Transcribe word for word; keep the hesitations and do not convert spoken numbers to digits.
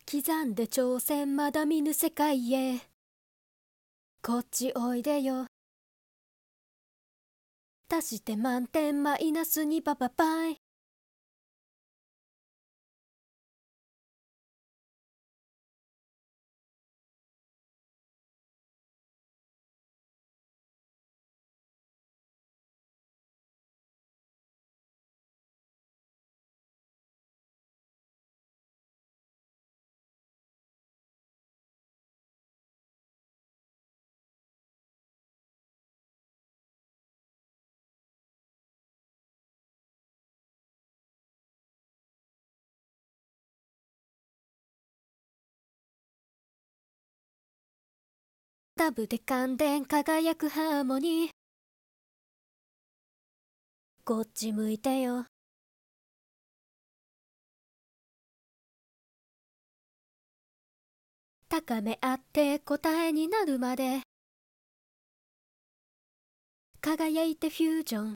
刻んで挑戦まだ見ぬ世界へ。こっちおいでよ。足して満点マイナスにパパパイ。ダブで感電輝くハーモニー。こっち向いてよ。高め合って答えになるまで輝いてフュージョン。